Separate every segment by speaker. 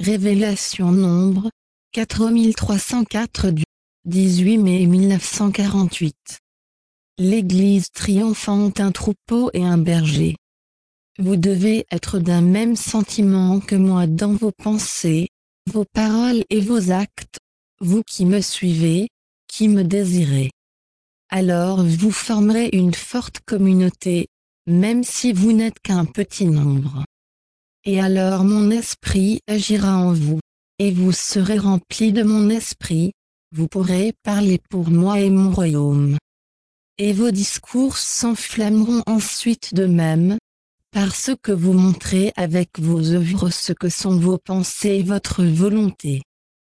Speaker 1: Révélation nombre 4304 du 18 mai 1948. L'Église triomphante, un troupeau et un berger. Vous devez être d'un même sentiment que moi dans vos pensées, vos paroles et vos actes, vous qui me suivez, qui me désirez. Alors vous formerez une forte communauté, même si vous n'êtes qu'un petit nombre. Et alors mon esprit agira en vous, et vous serez remplis de mon esprit, vous pourrez parler pour moi et mon royaume. Et vos discours s'enflammeront ensuite de même, parce que vous montrez avec vos œuvres ce que sont vos pensées et votre volonté.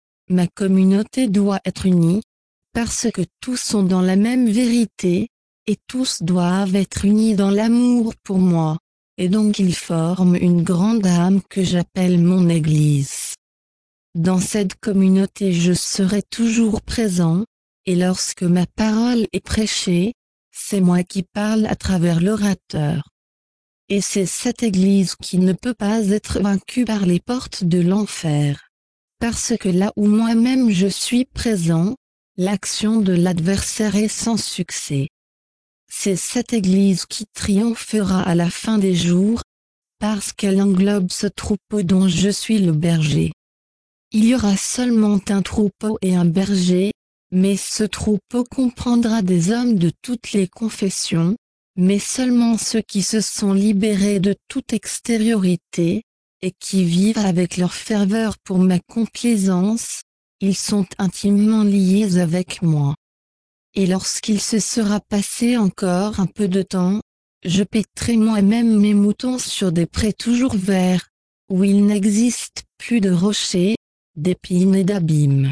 Speaker 1: Ma communauté doit être unie, parce que tous sont dans la même vérité, et tous doivent être unis dans l'amour pour moi, et donc ils forment une grande âme que j'appelle mon Église. Dans cette communauté je serai toujours présent, et lorsque ma parole est prêchée, c'est moi qui parle à travers l'orateur. Et c'est cette Église qui ne peut pas être vaincue par les portes de l'enfer. Parce que là où moi-même je suis présent, l'action de l'adversaire est sans succès. C'est cette Église qui triomphera à la fin des jours, parce qu'elle englobe ce troupeau dont je suis le berger. Il y aura seulement un troupeau et un berger, mais ce troupeau comprendra des hommes de toutes les confessions, mais seulement ceux qui se sont libérés de toute extériorité, et qui vivent avec leur ferveur pour ma complaisance, ils sont intimement liés avec moi. Et lorsqu'il se sera passé encore un peu de temps, je paîtrai moi-même mes moutons sur des prés toujours verts, où il n'existe plus de rochers, d'épines et d'abîmes.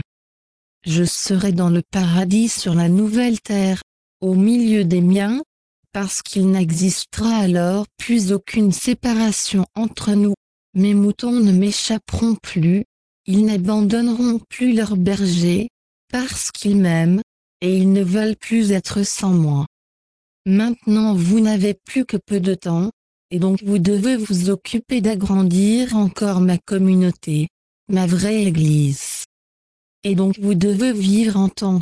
Speaker 1: Je serai dans le paradis sur la nouvelle terre, au milieu des miens, parce qu'il n'existera alors plus aucune séparation entre nous. Mes moutons ne m'échapperont plus, ils n'abandonneront plus leur berger, parce qu'ils m'aiment, et ils ne veulent plus être sans moi. Maintenant vous n'avez plus que peu de temps, et donc vous devez vous occuper d'agrandir encore ma communauté, ma vraie Église. Et donc vous devez vivre en tant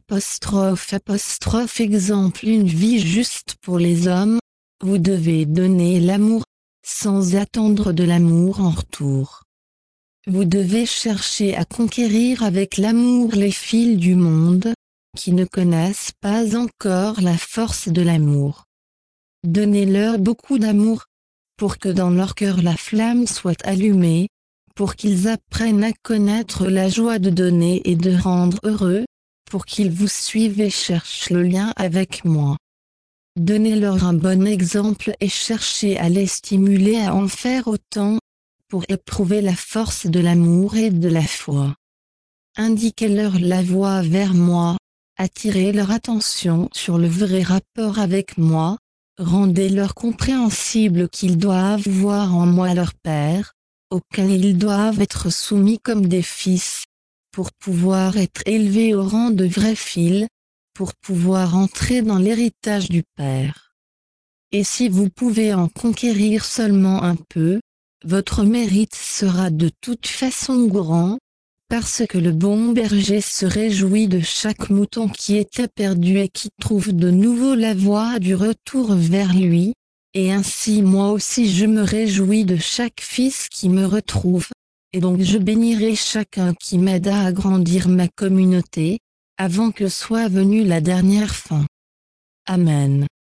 Speaker 1: qu'E', une vie juste pour les hommes, vous devez donner l'amour, sans attendre de l'amour en retour. Vous devez chercher à conquérir avec l'amour les fils du monde, qui ne connaissent pas encore la force de l'amour. Donnez-leur beaucoup d'amour, pour que dans leur cœur la flamme soit allumée, pour qu'ils apprennent à connaître la joie de donner et de rendre heureux, pour qu'ils vous suivent et cherchent le lien avec moi. Donnez-leur un bon exemple et cherchez à les stimuler à en faire autant, pour éprouver la force de l'amour et de la foi. Indiquez-leur la voie vers moi, attirez leur attention sur le vrai rapport avec moi, rendez-leur compréhensible qu'ils doivent voir en moi leur Père, auquel ils doivent être soumis comme des fils, pour pouvoir être élevés au rang de vrais fils, pour pouvoir entrer dans l'héritage du Père. Et si vous pouvez en conquérir seulement un peu, votre mérite sera de toute façon grand, parce que le bon berger se réjouit de chaque mouton qui était perdu et qui trouve de nouveau la voie du retour vers lui, et ainsi moi aussi je me réjouis de chaque fils qui me retrouve, et donc je bénirai chacun qui m'aide à agrandir ma communauté, avant que soit venue la dernière fin. Amen.